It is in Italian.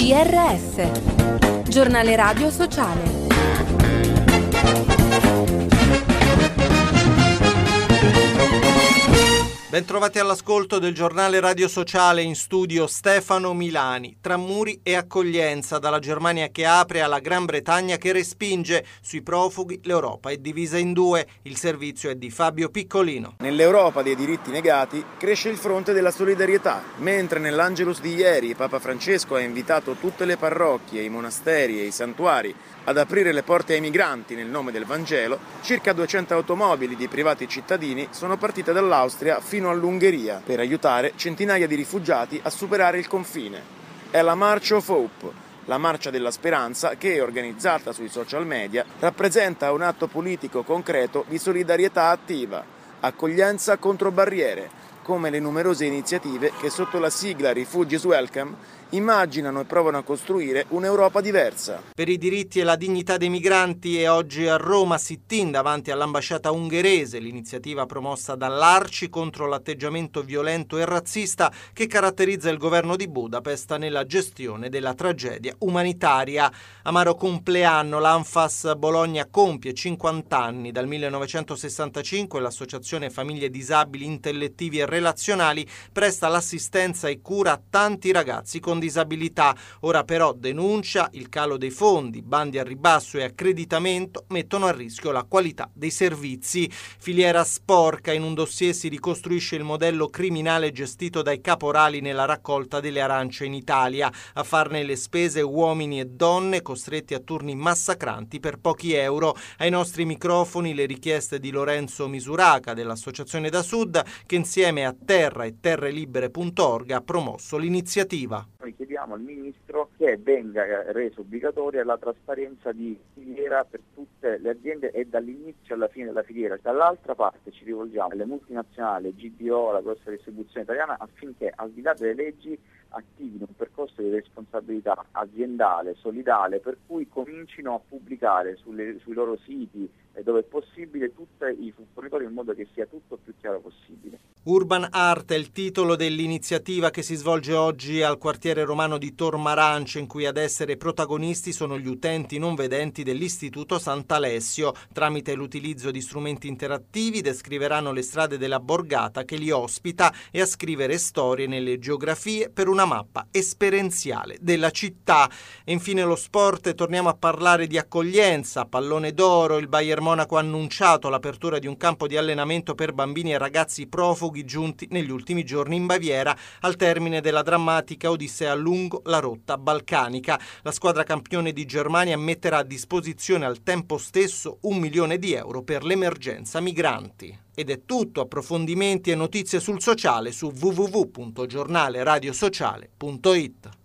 GRS, Giornale Radio Sociale. Bentrovati all'ascolto del Giornale Radio Sociale, in studio Stefano Milani. Tra muri e accoglienza, dalla Germania che apre alla Gran Bretagna che respinge. Sui profughi l'Europa è divisa in due. Il servizio è di Fabio Piccolino. Nell'Europa dei diritti negati cresce il fronte della solidarietà. Mentre nell'Angelus di ieri Papa Francesco ha invitato tutte le parrocchie, i monasteri e i santuari ad aprire le porte ai migranti nel nome del Vangelo, circa 200 automobili di privati cittadini sono partite dall'Austria fino all'Ungheria per aiutare centinaia di rifugiati a superare il confine. È la March of Hope, la marcia della speranza che, organizzata sui social media, rappresenta un atto politico concreto di solidarietà attiva, accoglienza contro barriere, come le numerose iniziative che sotto la sigla Refugees Welcome immaginano e provano a costruire un'Europa diversa. Per i diritti e la dignità dei migranti è oggi a Roma sit-in davanti all'ambasciata ungherese, l'iniziativa promossa dall'Arci contro l'atteggiamento violento e razzista che caratterizza il governo di Budapest nella gestione della tragedia umanitaria. Amaro compleanno, l'Anfas Bologna compie 50 anni. Dal 1965 l'associazione Famiglie Disabili Intellettivi e Relazionali presta l'assistenza e cura a tanti ragazzi con disabilità. Ora però denuncia il calo dei fondi, bandi a ribasso e accreditamento mettono a rischio la qualità dei servizi. Filiera sporca, in un dossier si ricostruisce il modello criminale gestito dai caporali nella raccolta delle arance in Italia. A farne le spese uomini e donne costretti a turni massacranti per pochi euro. Ai nostri microfoni le richieste di Lorenzo Misuraca dell'Associazione da Sud, che insieme a Terra e terrelibere.org ha promosso l'iniziativa. Noi chiediamo al Ministro che venga reso obbligatoria la trasparenza di filiera per tutte le aziende e dall'inizio alla fine della filiera. Dall'altra parte ci rivolgiamo alle multinazionali, GDO, la grossa distribuzione italiana, affinché al di là delle leggi attivino un percorso di responsabilità aziendale, solidale, per cui comincino a pubblicare sui loro siti dove è possibile tutti i fornitori in modo che sia tutto più chiaro possibile. Urban Art è il titolo dell'iniziativa che si svolge oggi al quartiere romano di Tormarancio, in cui ad essere protagonisti sono gli utenti non vedenti dell'Istituto Sant'Alessio. Tramite l'utilizzo di strumenti interattivi descriveranno le strade della borgata che li ospita e a scrivere storie nelle geografie per una mappa esperienziale della città. E infine lo sport, torniamo a parlare di accoglienza. Pallone d'oro, il Bayern Monaco ha annunciato l'apertura di un campo di allenamento per bambini e ragazzi profughi giunti negli ultimi giorni in Baviera al termine della drammatica odissea lungo la rotta balcanica. La squadra campione di Germania metterà a disposizione al tempo stesso 1 milione di euro per l'emergenza migranti. Ed è tutto, approfondimenti e notizie sul sociale su www.giornaleradiosociale.it.